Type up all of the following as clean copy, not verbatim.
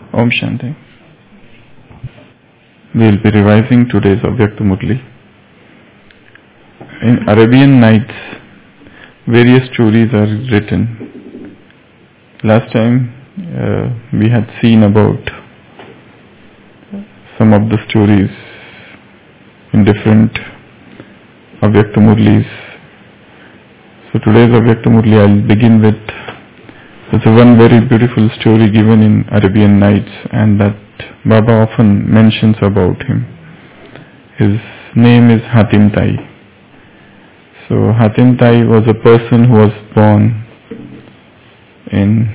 Om Shanti. We will be revising today's Avyakta Murli. In Arabian Nights, various stories are written. Last time we had seen about some of the stories in different Avyakta Murlis. So today's Avyakta Murli I will begin with. There's one very beautiful story given in Arabian Nights, and that Baba often mentions about him. His name is Hatim Tai. So Hatim Tai was a person who was born in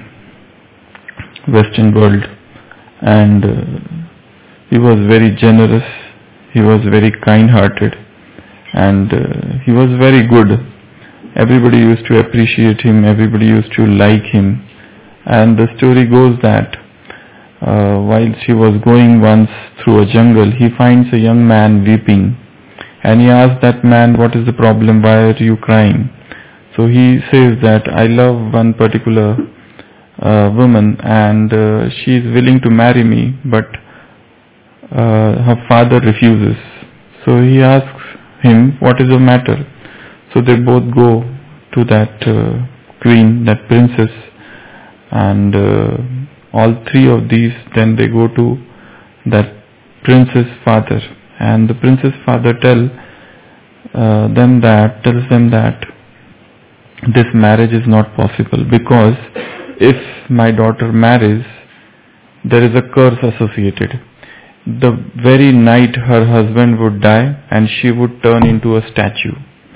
Western world, and he was very generous, he was very kind-hearted, and he was very good. Everybody used to appreciate him, everybody used to like him. And the story goes that while he was going once through a jungle, he finds a young man weeping. And he asks that man, what is the problem, why are you crying? So he says that I love one particular woman, and she is willing to marry me, but her father refuses. So he asks him, what is the matter? So they both go to that queen, that princess, and all three of these, then they go to that prince's father, and the prince's father tells them that this marriage is not possible, because if my daughter marries, there is a curse associated. The very night her husband would die and she would turn into a statue.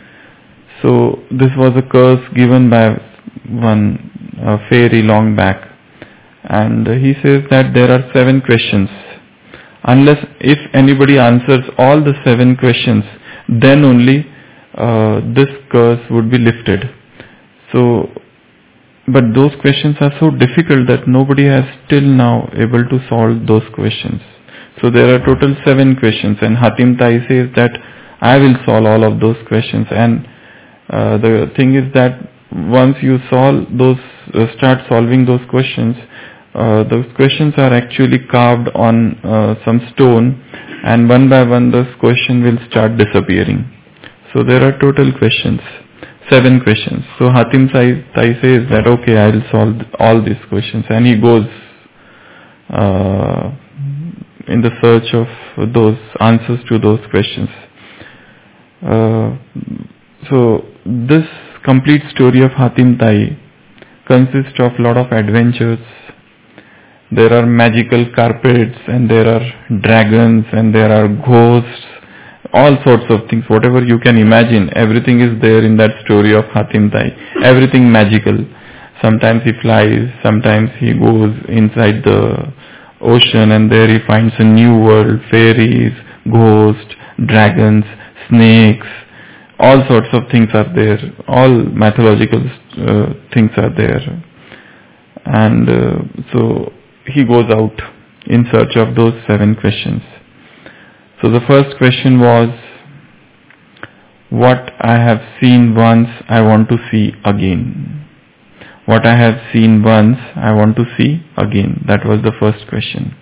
So this was a curse given by one fairy long back. And he says that there are 7 questions. If anybody answers all the 7 questions, then only this curse would be lifted. So, but those questions are so difficult that nobody has till now able to solve those questions. So there are total 7 questions, and Hatim Tai says that I will solve all of those questions. And the thing is that once you start solving those questions are actually carved on some stone, and one by one those questions will start disappearing. So there are total questions, 7 questions. So Hatim Tai says that okay, I will solve all these questions, and he goes in the search of those answers to those questions. So this complete story of Hatim Tai consists of a lot of adventures. There are magical carpets, and there are dragons, and there are ghosts, all sorts of things. Whatever you can imagine, everything is there in that story of Hatim Tai. Everything magical. Sometimes he flies, sometimes he goes inside the ocean, and there he finds a new world, fairies, ghosts, dragons, snakes. All sorts of things are there. All mythological things are there. And so he goes out in search of those 7 questions. So the first question was, what I have seen once, I want to see again. What I have seen once, I want to see again. That was the first question.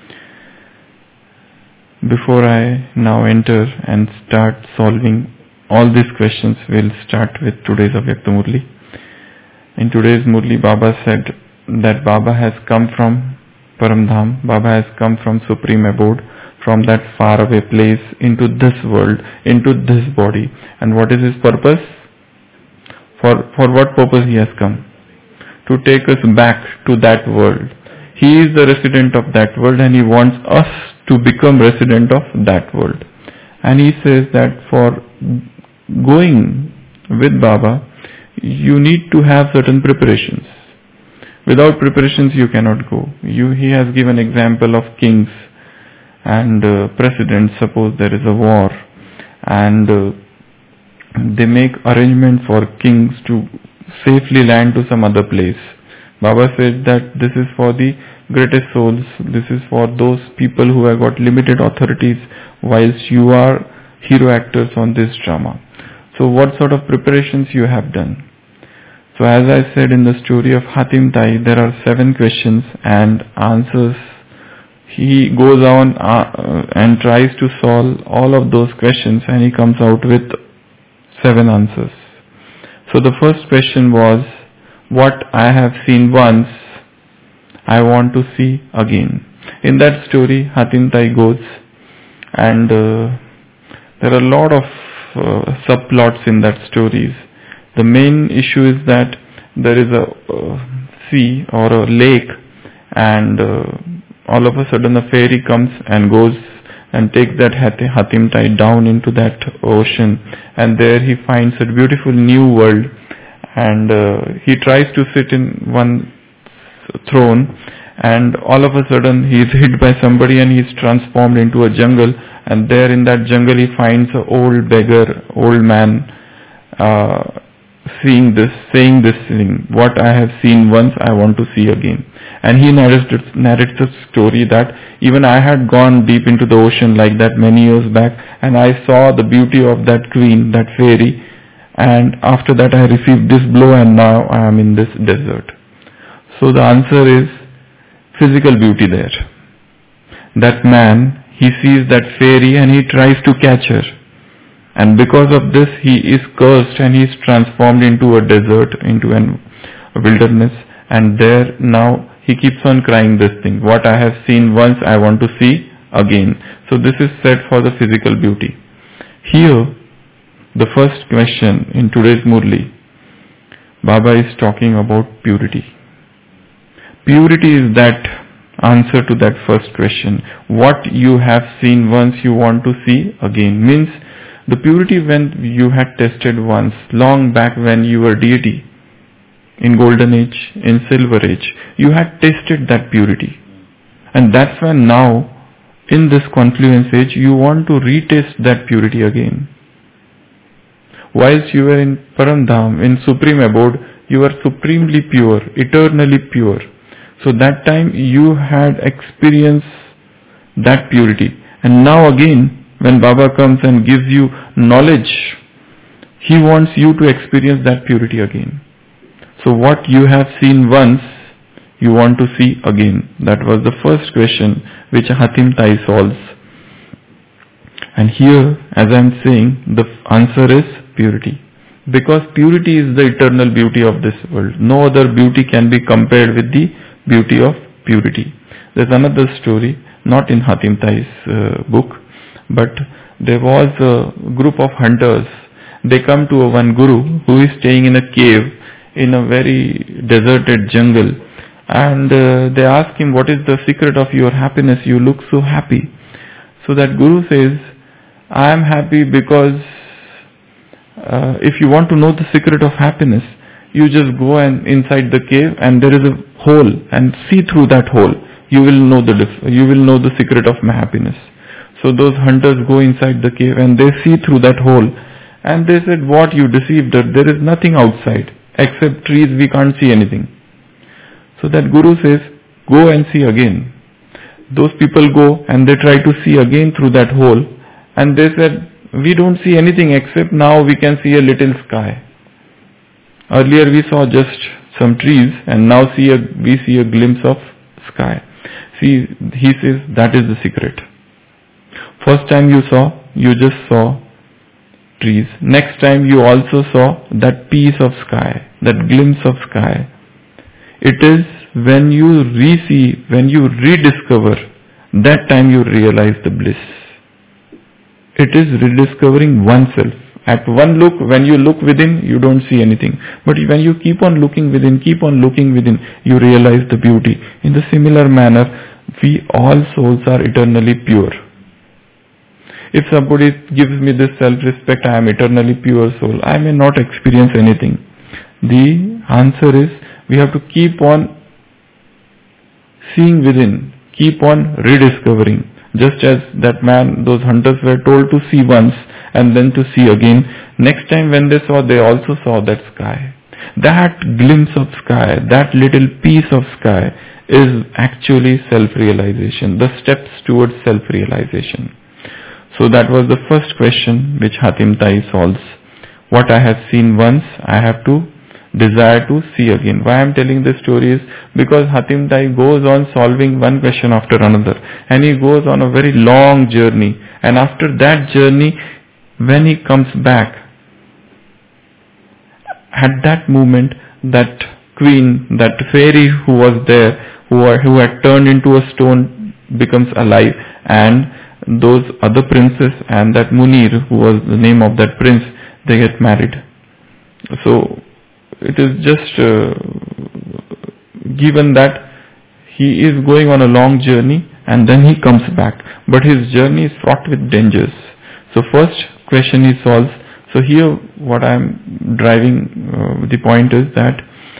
Before I now enter and start solving all these questions, we'll start with today's Avyakta Murli. In today's Murli, Baba said that Baba has come from Paramdham, Baba has come from Supreme Abode, from that faraway place into this world, into this body. And what is his purpose? For what purpose he has come? To take us back to that world. He is the resident of that world, and he wants us to become resident of that world. And he says that for going with Baba, you need to have certain preparations. Without preparations you cannot go. He has given example of kings and presidents. Suppose there is a war, and they make arrangement for kings to safely land to some other place. Baba said that this is for the greatest souls, this is for those people who have got limited authorities, whilst you are hero actors on this drama. So what sort of preparations you have done? So as I said in the story of Hatim Tai, there are 7 questions, and answers He goes on and tries to solve all of those questions, and he comes out with 7 answers. So the first question was, what I have seen once, I want to see again. In that story, Hatim Tai goes, and there are a lot of subplots in that stories. The main issue is that there is a sea or a lake, and all of a sudden a fairy comes and goes and takes that Hatim Tai down into that ocean, and there he finds a beautiful new world, and he tries to sit in one throne, and all of a sudden he is hit by somebody and he is transformed into a jungle, and there in that jungle he finds an old beggar, old man, saying this thing, what I have seen once, I want to see again. And he narrates the story that even I had gone deep into the ocean like that many years back, and I saw the beauty of that queen, that fairy, and after that I received this blow, and now I am in this desert. So the answer is physical beauty there. That man, he sees that fairy and he tries to catch her. And because of this, he is cursed and he is transformed into a desert, into a wilderness. And there now he keeps on crying this thing. What I have seen once, I want to see again. So this is said for the physical beauty. Here, the first question in today's Murli, Baba is talking about purity. Purity is that answer to that first question. What you have seen once, you want to see again. Means the purity when you had tested once, long back when you were deity, in golden age, in silver age, you had tested that purity. And that's when now, in this confluence age, you want to retest that purity again. Whilst you were in Paramdham, in supreme abode, you were supremely pure, eternally pure. So that time you had experienced that purity. And now again, when Baba comes and gives you knowledge, he wants you to experience that purity again. So what you have seen once, you want to see again. That was the first question which Hatim Tai solves. And here, as I am saying, the answer is purity. Because purity is the eternal beauty of this world. No other beauty can be compared with the beauty of purity. There's another story, not in Hatim Tai's book, but there was a group of hunters. They come to one guru who is staying in a cave in a very deserted jungle, and they ask him, what is the secret of your happiness? You look so happy. So that guru says, I am happy because if you want to know the secret of happiness, you just go and inside the cave and there is a hole, and see through that hole. You will know the secret of my happiness. So those hunters go inside the cave and they see through that hole, and they said, what, you deceived us, there is nothing outside except trees, we can't see anything. So that guru says, go and see again. Those people go and they try to see again through that hole, and they said, we don't see anything except now we can see a little sky. Earlier we saw just some trees, and now we see a glimpse of sky. See, he says, that is the secret. First time you just saw trees. Next time you also saw that piece of sky, that glimpse of sky. It is when you when you rediscover, that time you realize the bliss. It is rediscovering oneself. At one look, when you look within, you don't see anything. But when you keep on looking within, you realize the beauty. In the similar manner, we all souls are eternally pure. If somebody gives me this self-respect, I am eternally pure soul, I may not experience anything. The answer is, we have to keep on seeing within, keep on rediscovering. Just as that man, those hunters were told to see once and then to see again. Next time when they saw, they also saw that sky. That glimpse of sky, that little piece of sky is actually self-realization, the steps towards self-realization. So that was the first question which Hatim Tai solves. What I have seen once, I have to desire to see again. Why I am telling this story is because Hatim Tai goes on solving one question after another, and he goes on a very long journey, and after that journey, when he comes back, at that moment, that queen, that fairy who was there, who had turned into a stone, becomes alive, and those other princes and that Munir, who was the name of that prince, they get married. So it is just given that he is going on a long journey and then he comes back, but his journey is fraught with dangers. So first question he solves. So here what I am driving the point is that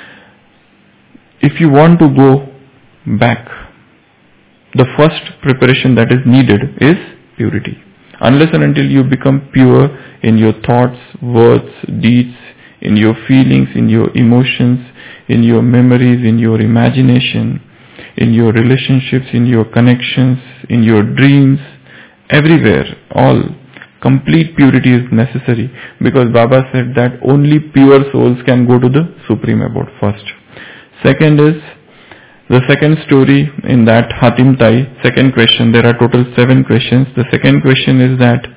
if you want to go back, the first preparation that is needed is purity. Unless and until you become pure in your thoughts, words, deeds, in your feelings, in your emotions, in your memories, in your imagination, in your relationships, in your connections, in your dreams, everywhere, all complete purity is necessary, because Baba said that only pure souls can go to the Supreme Abode first. Second is the second story in that Hatim Tai, second question. There are total 7 questions. The second question is that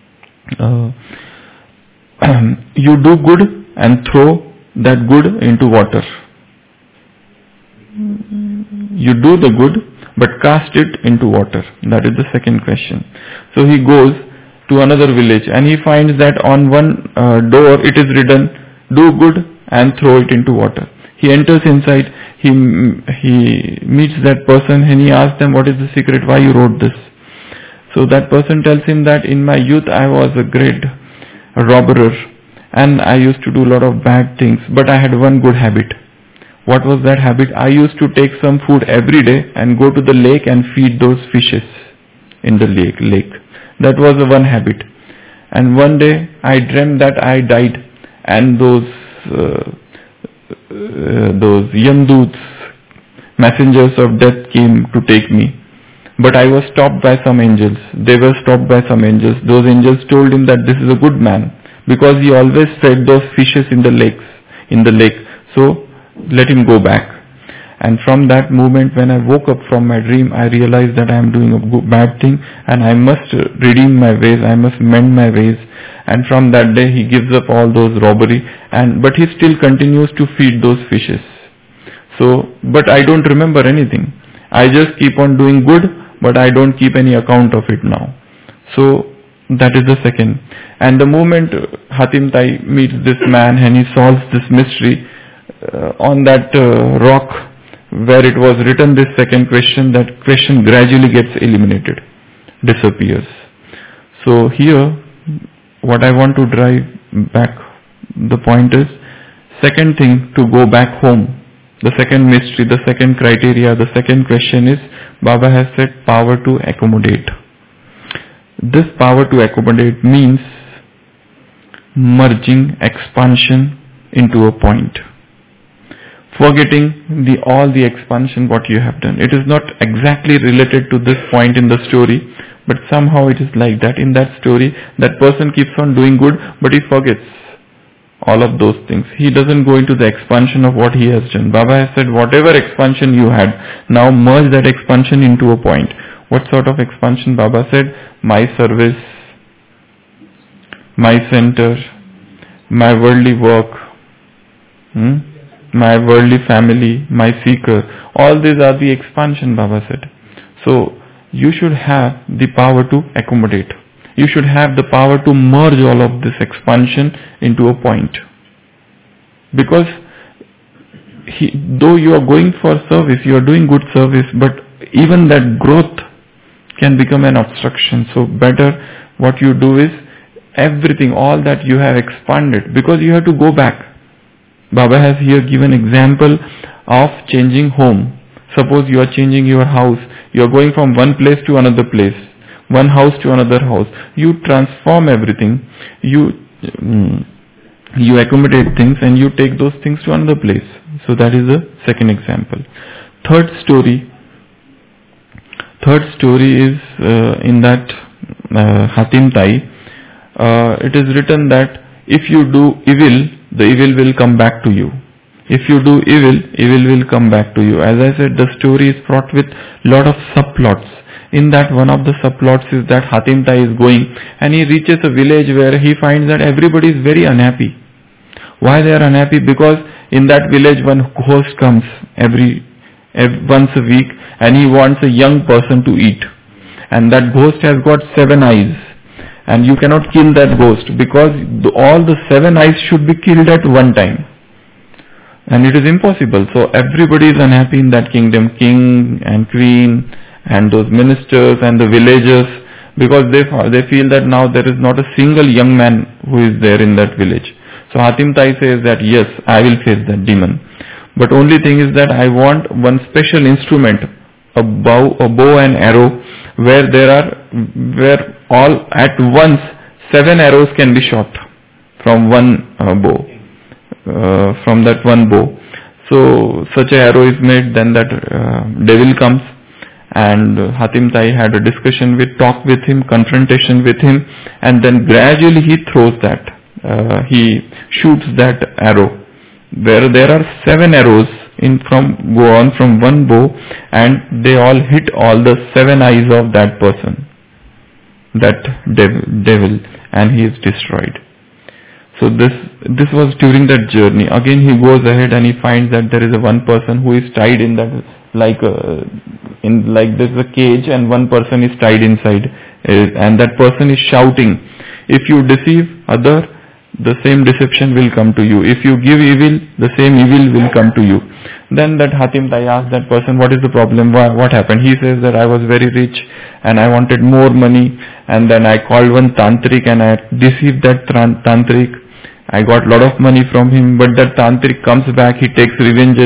you do good and throw that good into water. You do the good but cast it into water. That is the second question. So he goes to another village and he finds that on one door it is written, do good and throw it into water. He enters inside, he meets that person and he asks them, what is the secret, why you wrote this? So that person tells him that in my youth I was a great robber and I used to do a lot of bad things, but I had one good habit. What was that habit? I used to take some food every day and go to the lake and feed those fishes in the lake. That was the one habit. And one day I dreamt that I died and those Yamduts, messengers of death, came to take me. But I was stopped by some angels. They were stopped by some angels. Those angels told him that this is a good man, because he always fed those fishes in the lake. So let him go back. And from that moment, when I woke up from my dream, I realized that I am doing a bad thing and I must redeem my ways, I must mend my ways. And from that day he gives up all those robbery, but he still continues to feed those fishes. So, but I don't remember anything. I just keep on doing good, but I don't keep any account of it now. So that is the second. And the moment Hatim Tai meets this man and he solves this mystery, on that rock where it was written this second question, that question gradually gets eliminated, disappears. So here what I want to drive back, the point is, second thing to go back home, the second mystery, the second criteria, the second question is, Baba has said power to accommodate. This power to accommodate means merging expansion into a point. Forgetting all the expansion what you have done. It is not exactly related to this point in the story, but somehow it is like that. In that story, that person keeps on doing good, but he forgets all of those things. He doesn't go into the expansion of what he has done. Baba has said, whatever expansion you had, now merge that expansion into a point. What sort of expansion? Baba said, my service, my center, my worldly work, my worldly family, my seeker. All these are the expansion, Baba said. So you should have the power to accommodate. You should have the power to merge all of this expansion into a point. Because though you are going for service, you are doing good service, but even that growth can become an obstruction. So better what you do is everything, all that you have expanded, because you have to go back. Baba has here given example of changing home. Suppose you are changing your house, you are going from one place to another place, one house to another house. You transform everything, you accommodate things and you take those things to another place. So that is the second example. Third story is in that Hatim Tai. It is written that if you do evil, the evil will come back to you. If you do evil, evil will come back to you. As I said, the story is fraught with lot of subplots. In that, one of the subplots is that Hatim Tai is going and he reaches a village where he finds that everybody is very unhappy. Why they are unhappy? Because in that village one ghost comes once a week and he wants a young person to eat. And that ghost has got 7 eyes. And you cannot kill that ghost because all the 7 eyes should be killed at one time. And it is impossible. So everybody is unhappy in that kingdom. King and queen and those ministers and the villagers, because they feel that now there is not a single young man who is there in that village. So Hatim Tai says that yes, I will face that demon. But only thing is that I want one special instrument, a bow and arrow, where all at once 7 arrows can be shot from one bow, from that one bow. So such a arrow is made, then that devil comes, and Hatim Tai had a talk with him, confrontation with him, and then gradually he throws that. He shoots that arrow where there are 7 arrows from one bow, and they all hit all the 7 eyes of that person, that devil, and he is destroyed. So this was during that journey. Again he goes ahead and he finds that there is one person who is tied in that like there's a cage, and one person is tied inside, and that person is shouting, if you deceive other, the same deception will come to you. If you give evil, the same evil will come to you. Then that Hatim Tai asked that person, what is the problem? What happened? He says that I was very rich and I wanted more money, and then I called one tantric and I deceived that tantric. I got a lot of money from him, but that tantric comes back, he takes revenge,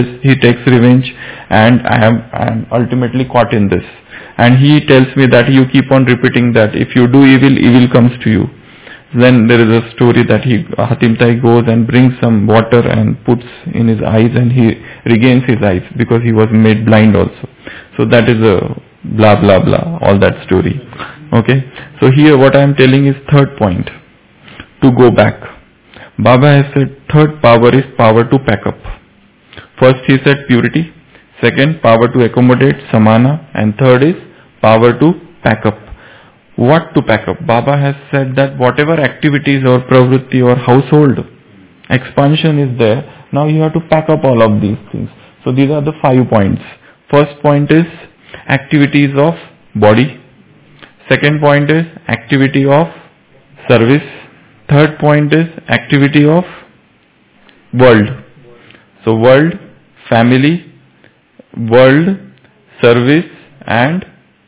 and I am ultimately caught in this. And he tells me that you keep on repeating that if you do evil, evil comes to you. Then there is a story that Hatim Tai goes and brings some water and puts in his eyes, and he regains his eyes because he was made blind also. So that is a blah blah blah, all that story. Okay. So here what I am telling is third point, to go back. Baba has said third power is power to pack up. First he said purity, second power to accommodate, samana, and third is power to pack up. What to pack up? Baba has said that whatever activities or pravritti or household expansion is there, now you have to pack up all of these things. So these are the 5 points. First point is activities of body. Second point is activity of service. Third point is activity of world. So world, family, world, service and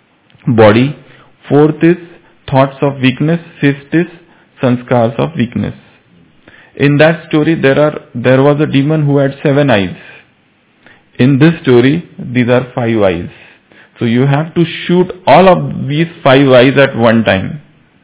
body. Fourth is thoughts of weakness. Fifth is sanskars of weakness. In that story there was a demon who had 7 eyes. In this story these are 5 eyes. So you have to shoot all of these 5 eyes at one time.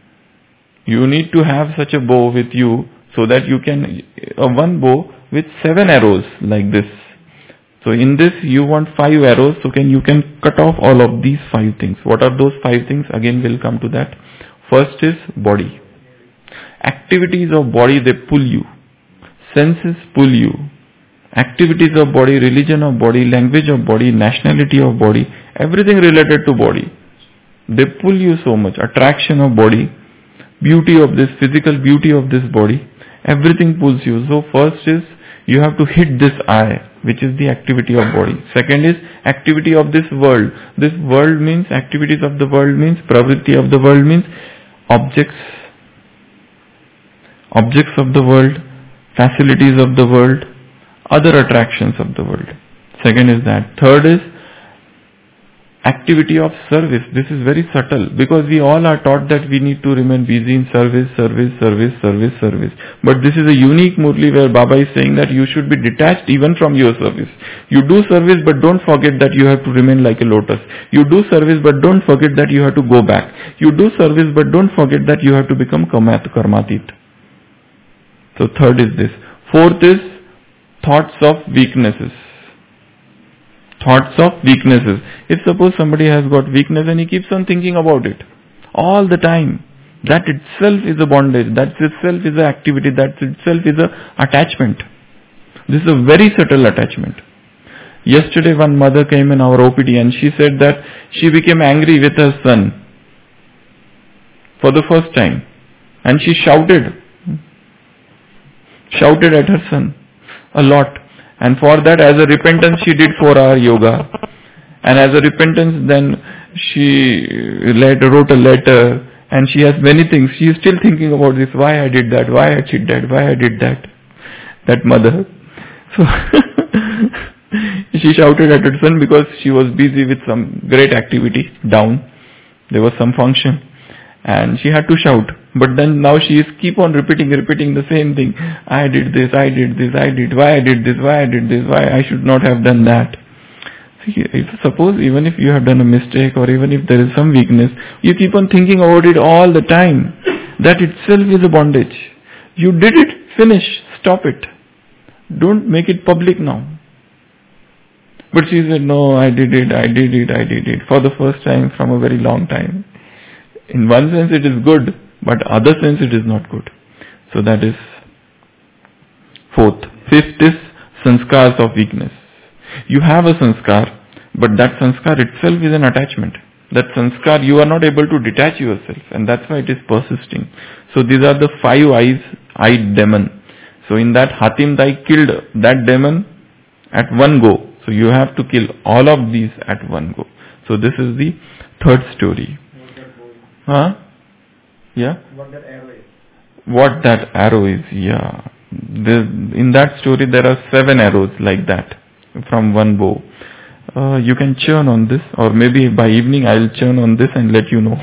You need to have such a bow with you so that you can, one bow with 7 arrows like this. So in this you want 5 arrows, so you can cut off all of these 5 things. What are those 5 things? Again we'll come to that. First is body. Activities of body, they pull you. Senses pull you. Activities of body, religion of body, language of body, nationality of body, everything related to body. They pull you so much. Attraction of body, beauty of this, physical beauty of this body, everything pulls you. So first is you have to hit this eye, which is the activity of body. Second is activity of this world. This world means, activities of the world means, pravritti of the world means objects of the world, facilities of the world, other attractions of the world. Second is that. Third is activity of service. This is very subtle because we all are taught that we need to remain busy in service. But this is a unique Murli where Baba is saying that you should be detached even from your service. You do service but don't forget that you have to remain like a lotus. You do service but don't forget that you have to go back. You do service but don't forget that you have to become karmatit. So third is this. Fourth is thoughts of weaknesses. Thoughts of weaknesses. If suppose somebody has got weakness and he keeps on thinking about it all the time, that itself is a bondage, that itself is an activity, that itself is an attachment. This is a very subtle attachment. Yesterday one mother came in our OPD and she said that she became angry with her son for the first time. And she shouted at her son a lot. And for that, as a repentance, she did 4-hour yoga. And as a repentance, then she wrote a letter. And she has many things. She is still thinking about this. Why I did that? Why I did that? Why I did that? That mother. So she shouted at her son because she was busy with some great activity down. There was some function. And she had to shout. But then now she is keep on repeating the same thing. I did this, why I did this, why I did this, why I should not have done that. See, suppose even if you have done a mistake or even if there is some weakness, you keep on thinking about it all the time. That itself is a bondage. You did it, finish, stop it. Don't make it public now. But she said, no, I did it for the first time from a very long time. In one sense it is good, but other sense it is not good. So that is fourth. Fifth is sanskars of weakness. You have a sanskar, but that sanskar itself is an attachment. That sanskar, you are not able to detach yourself, and that's why it is persisting. So these are the 5-eyed demon. So in that Hatim Tai killed that demon at one go. So you have to kill all of these at one go. So this is the third story. Huh? Yeah? What that arrow is. What that arrow is, yeah. In that story there are 7 arrows like that from one bow. You can churn on this, or maybe by evening I will churn on this and let you know.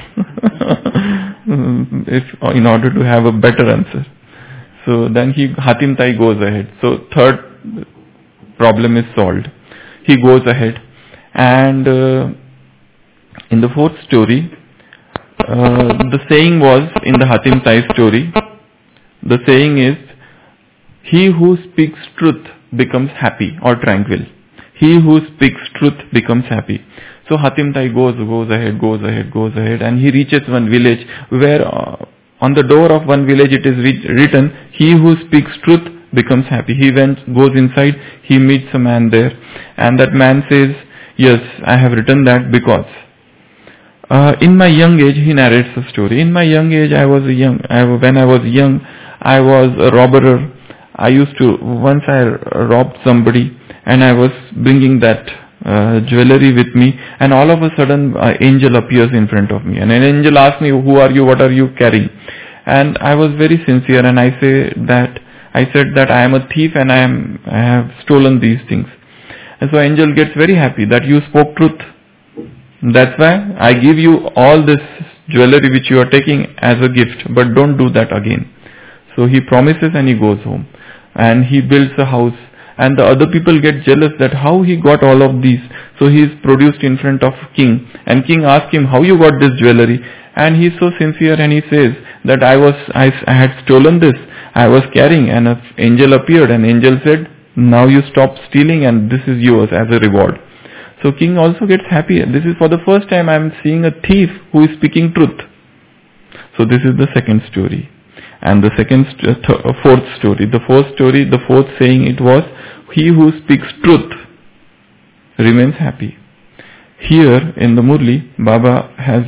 In order to have a better answer. So then Hatim Tai goes ahead. So third problem is solved. He goes ahead, and in the fourth story, the saying was in the Hatim Tai story, the saying is, he who speaks truth becomes happy or tranquil. He who speaks truth becomes happy. So Hatim Tai goes ahead, and he reaches one village where on the door of one village it is written, he who speaks truth becomes happy. He goes inside, he meets a man there, and that man says, yes, I have written that because in my young age, he narrates the story. In my young age, when I was young, I was a robber. Once I robbed somebody, and I was bringing that jewelry with me, and all of a sudden, an angel appears in front of me, and an angel asks me, who are you, what are you carrying? And I was very sincere, and I said that I am a thief, and I have stolen these things. And so angel gets very happy that you spoke truth. That's why I give you all this jewelry which you are taking as a gift, but don't do that again. So he promises and he goes home, and he builds a house, and the other people get jealous that how he got all of these. So he is produced in front of king, and king asks him, how you got this jewelry? And he is so sincere, and he says that I had stolen this, I was carrying, and an angel appeared, and angel said, now you stop stealing and this is yours as a reward. So king also gets happy. This is for the first time I am seeing a thief who is speaking truth. So this is the second story. And the fourth story. The fourth saying it was, he who speaks truth remains happy. Here in the Murli, Baba has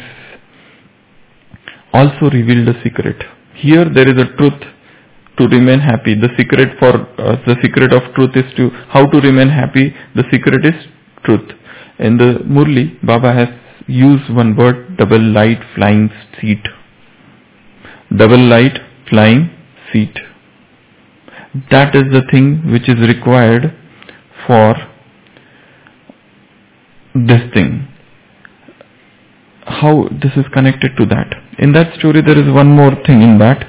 also revealed a secret. Here there is a truth to remain happy. The secret of truth is how to remain happy. The secret is truth. In the Murli, Baba has used one word, double light flying seat. Double light flying seat. That is the thing which is required for this thing. How this is connected to that. In that story there is one more thing in that.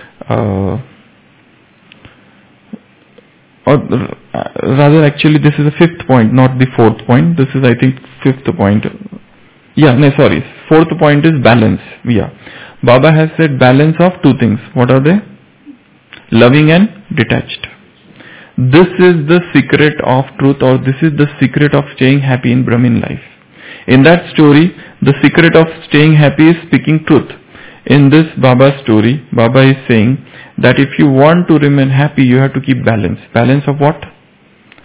Rather actually this is the fifth point, not the fourth point. This is I think fifth point. Fourth point is balance. Yeah. Baba has said balance of two things. What are they? Loving and detached. This is the secret of truth, or this is the secret of staying happy in Brahmin life. In that story, the secret of staying happy is speaking truth. In this Baba story, Baba is saying that if you want to remain happy, you have to keep balance. Balance of what?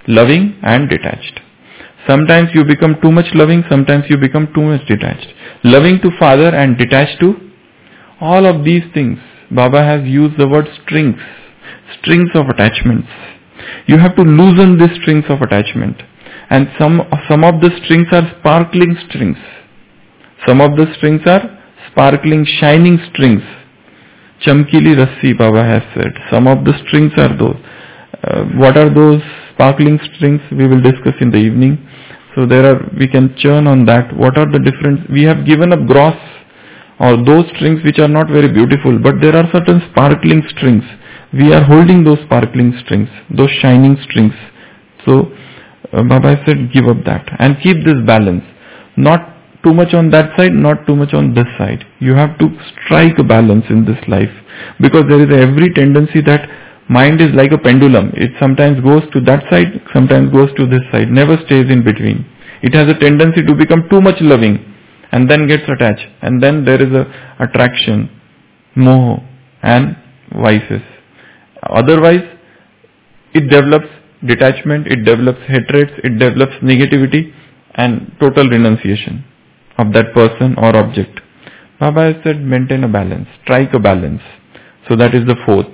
Loving and detached. Sometimes you become too much loving, sometimes you become too much detached. Loving to father and detached to all of these things. Baba has used the word strings. Strings of attachments. You have to loosen these strings of attachment. And some of the strings are sparkling strings. Some of the strings are sparkling, shining strings. Chamkili Rassi, Baba has said. Some of the strings are those. What are those sparkling strings? We will discuss in the evening. So we can churn on that. What are the different? We have given up gross or those strings which are not very beautiful, but there are certain sparkling strings. We are holding those sparkling strings, those shining strings. So Baba said, give up that and keep this balance. Not too much on that side, not too much on this side. You have to strike a balance in this life, because there is every tendency that mind is like a pendulum. It sometimes goes to that side, sometimes goes to this side, never stays in between. It has a tendency to become too much loving and then gets attached, and then there is a attraction, moho and vices. Otherwise, it develops detachment, it develops hatreds, it develops negativity and total renunciation of that person or object. Baba has said, maintain a balance, strike a balance. So that is the fourth.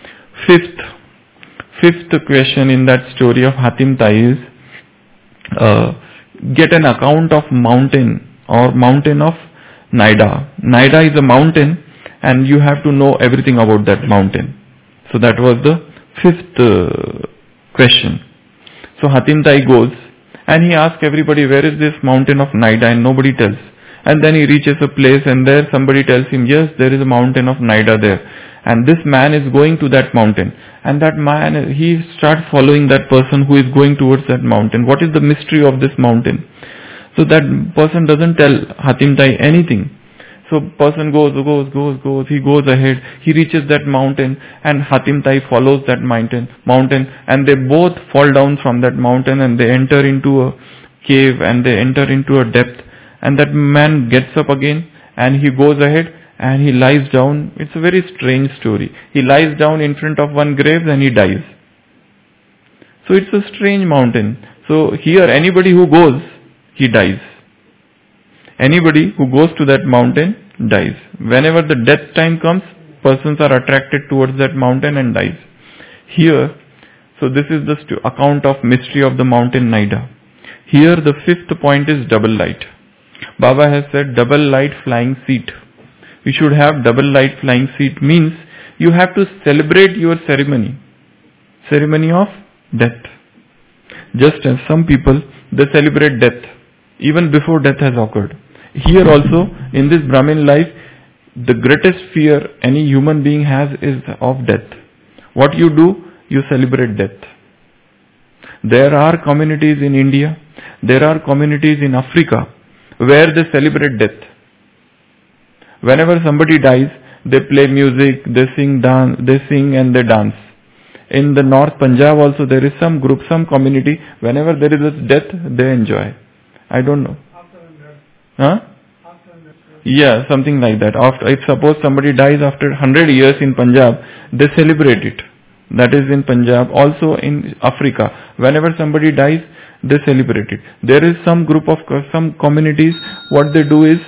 Fifth question in that story of Hatim Tai is, get an account of mountain of Naida. Naida is a mountain and you have to know everything about that mountain. So that was the fifth question. So Hatim Tai goes and he asks everybody, where is this mountain of Naida, and nobody tells. And then he reaches a place and there somebody tells him, yes, there is a mountain of Naida there. And this man is going to that mountain. And that man, he starts following that person who is going towards that mountain. What is the mystery of this mountain? So that person doesn't tell Hatim Tai anything. So person goes, he goes ahead, he reaches that mountain and Hatim Tai follows that mountain and they both fall down from that mountain and they enter into a cave and they enter into a depth, and that man gets up again and he goes ahead and he lies down. It's a very strange story. He lies down in front of one grave and he dies. So it's a strange mountain. So here anybody who goes, he dies. Anybody who goes to that mountain dies. Whenever the death time comes, persons are attracted towards that mountain and dies. Here, so this is the account of mystery of the mountain Naida. Here the fifth point is double light. Baba has said double light flying seat. We should have double light flying seat means you have to celebrate your ceremony of death. Just as some people, they celebrate death even before death has occurred. Here also, in this Brahmin life, the greatest fear any human being has is of death. What you do, you celebrate death. There are communities in India, there are communities in Africa where they celebrate death. Whenever somebody dies, they play music, they sing and they dance. In the North Punjab also there is some group, some community, whenever there is a death, they enjoy. I don't know. Huh? Yeah, something like that. If suppose somebody dies after 100 years in Punjab, they celebrate it. That is in Punjab. Also in Africa, whenever somebody dies, they celebrate it. There is some group of some communities. What they do is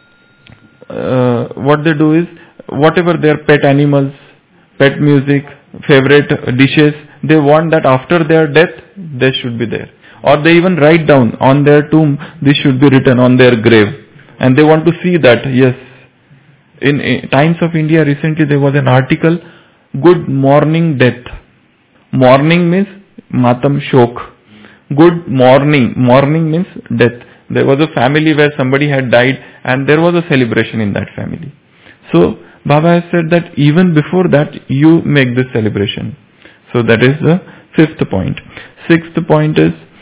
whatever their pet animals, pet music, favorite dishes, they want that after their death they should be there. Or they even write down on their tomb, this should be written on their grave. And they want to see that, yes. In Times of India recently there was an article, Good Morning Death. Morning means Matam Shok. Good morning. Morning means death. There was a family where somebody had died and there was a celebration in that family. So Baba has said that even before that you make this celebration. So that is the fifth point. Sixth point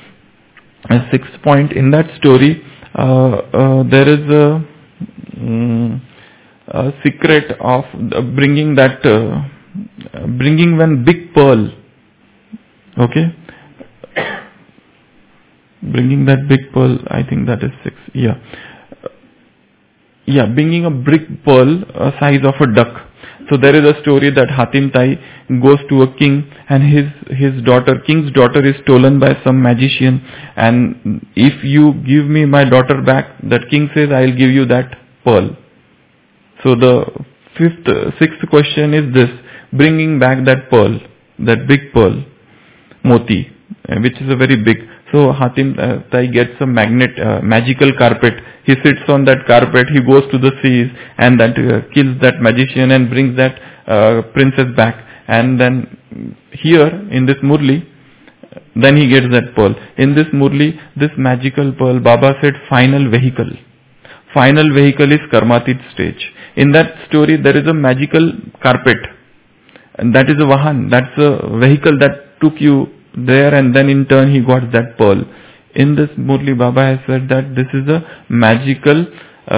in that story, there is a secret of bringing one big pearl. Okay? Bringing that big pearl, I think that is 6. Yeah, bringing a big pearl size of a duck. So there is a story that Hatim Tai goes to a king, and his daughter, king's daughter, is stolen by some magician, and if you give me my daughter back, that king says, I'll give you that pearl. So the sixth question is this: bringing back that pearl, that big pearl, moti, which is a very big. So Hatim Tai gets a magical carpet. He sits on that carpet. He goes to the seas and that kills that magician and brings that princess back. And then here in this Murli, then he gets that pearl. In this Murli, this magical pearl, Baba said, final vehicle. Final vehicle is Karmatit stage. In that story, there is a magical carpet, and that is a Vahan. That's a vehicle that took you there, and then in turn he got that pearl. In this Murli, Baba has said that this is a magical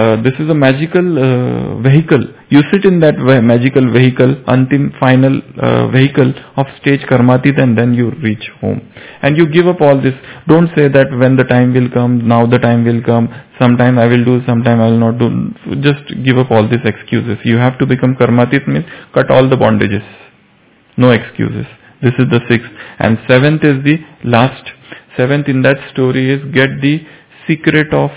vehicle. You sit in that magical vehicle, antim final vehicle of stage Karmatit, and then you reach home. And you give up all this. Don't say that when the time will come, now the time will come, sometime I will do, sometime I will not do. Just give up all these excuses. You have to become Karmatit, means cut all the bondages. No excuses. This is the sixth. And seventh is the last. Seventh in that story is get the secret of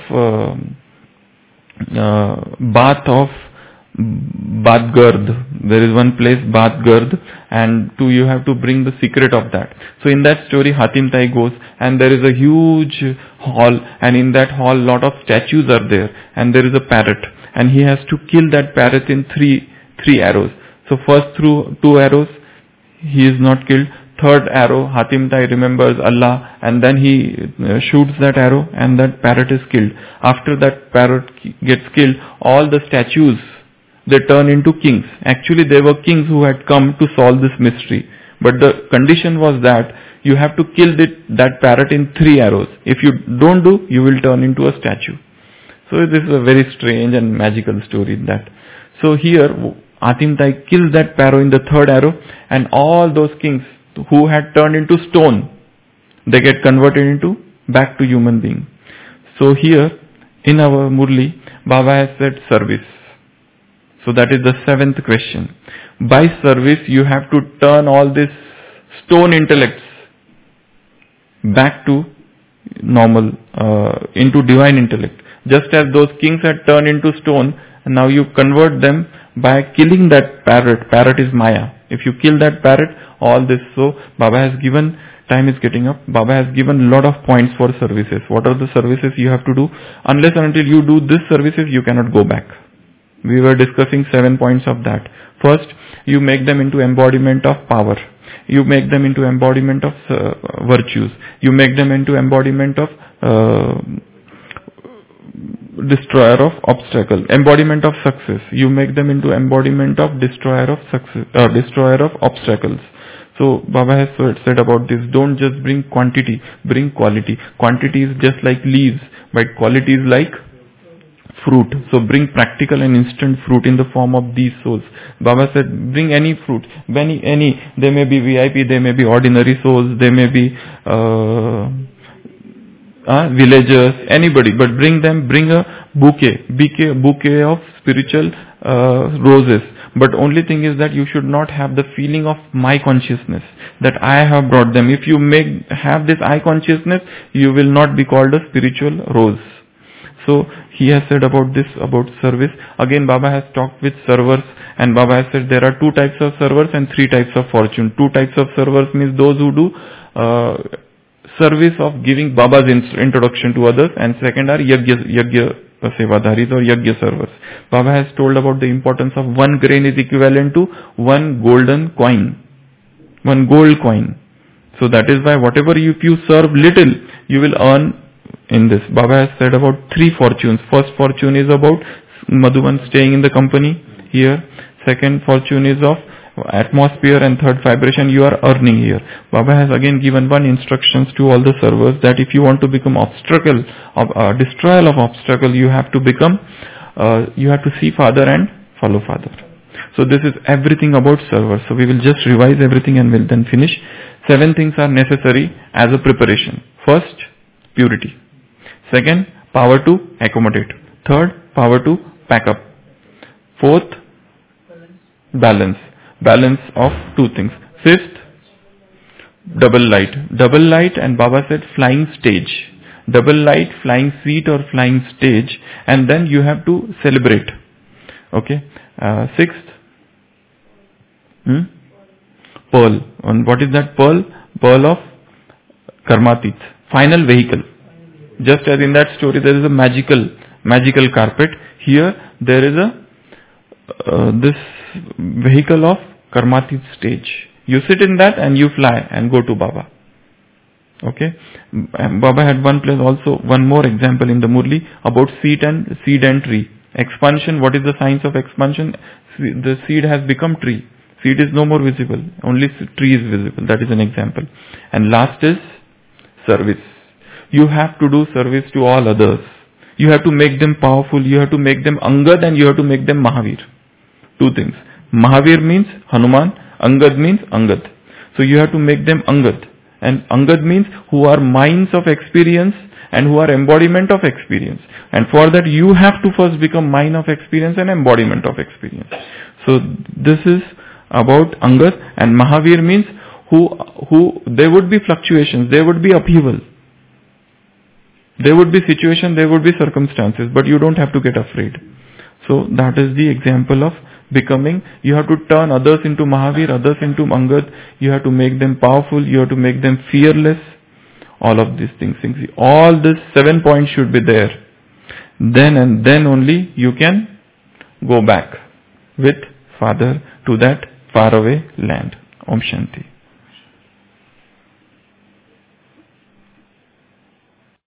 bath of Badgard. There is one place, Badgard, and you have to bring the secret of that. So in that story, Hatim Tai goes, and there is a huge hall, and in that hall lot of statues are there, and there is a parrot, and he has to kill that parrot in three arrows. So first through 2 arrows, he is not killed. Third arrow, Hatim Tai remembers Allah, and then he shoots that arrow, and that parrot is killed. After that parrot gets killed, all the statues, they turn into kings. Actually, they were kings who had come to solve this mystery. But the condition was that you have to kill that parrot in 3 arrows. If you don't do, you will turn into a statue. So this is a very strange and magical story in that. So here, Hatim Tai kills that parrot in the 3rd arrow, and all those kings who had turned into stone, they get converted into back to human being. So here in our Murli, Baba has said service. So that is the 7th question. By service, you have to turn all these stone intellects back to normal, into divine intellect. Just as those kings had turned into stone, and now you convert them by killing that parrot. Parrot is Maya. If you kill that parrot, all this. So Baba has given, time is getting up, Baba has given a lot of points for services. What are the services you have to do? Unless and until you do these services, you cannot go back. We were discussing 7 points of that. First, you make them into embodiment of power. You make them into embodiment of virtues. You make them into embodiment of destroyer of obstacle. Embodiment of success. You make them into embodiment of destroyer of success, destroyer of obstacles. So Baba has said about this, don't just bring quantity, bring quality. Quantity is just like leaves, but quality is like fruit. So bring practical and instant fruit in the form of these souls. Baba said, bring any fruit, any. They may be VIP, they may be ordinary souls, they may be villagers, anybody, but bring a bouquet of spiritual roses. But only thing is that you should not have the feeling of my consciousness, that I have brought them. If you have this I consciousness, you will not be called a spiritual rose. So he has said about this, about service. Again, Baba has talked with servers, and Baba has said there are 2 types of servers and 3 types of fortune. 2 types of servers means those who do service of giving Baba's introduction to others, and second are Yajna Sevadharis or Yajna servers. Baba has told about the importance of 1 grain is equivalent to 1 golden coin, 1 gold coin. So that is why whatever if you serve little, you will earn in this. Baba has said about 3 fortunes. First fortune is about Madhuvan staying in the company here. Second fortune is of atmosphere, and third vibration you are earning here. Baba has again given 1 instructions to all the servers that if you want to become obstacle, destroyer of obstacle, you have to become, you have to see Father and follow Father. So this is everything about servers. So we will just revise everything and will then finish. 7 things are necessary as a preparation. First, purity. Second, power to accommodate. Third, power to pack up. Fourth, balance. Balance of two things. Fifth, double light. Double light, and Baba said flying stage. Double light, flying seat or flying stage, and then you have to celebrate. Okay. Sixth, pearl. And what is that pearl? Pearl of Karmatit. Final vehicle. Just as in that story there is a magical carpet, here there is a this vehicle of Karmatit stage. You sit in that and you fly and go to Baba. Okay. Baba had one place also, one more example in the Murli about seed and tree. Expansion, what is the science of expansion? The seed has become tree. Seed is no more visible, only tree is visible. That is an example. And last is service. You have to do service to all others. You have to make them powerful, you have to make them Angad, and you have to make them Mahavir. Two things. Mahavir means Hanuman, Angad means Angad. So you have to make them Angad. And Angad means who are minds of experience and who are embodiment of experience. And for that you have to first become mind of experience and embodiment of experience. So this is about Angad, and Mahavir means who there would be fluctuations, there would be upheaval. There would be situation, there would be circumstances, but you don't have to get afraid. So that is the example of becoming. You have to turn others into Mahavir, others into Angad. You have to make them powerful, you have to make them fearless. All of these things. All these 7 points should be there. Then and then only you can go back with Father to that faraway land. Om Shanti.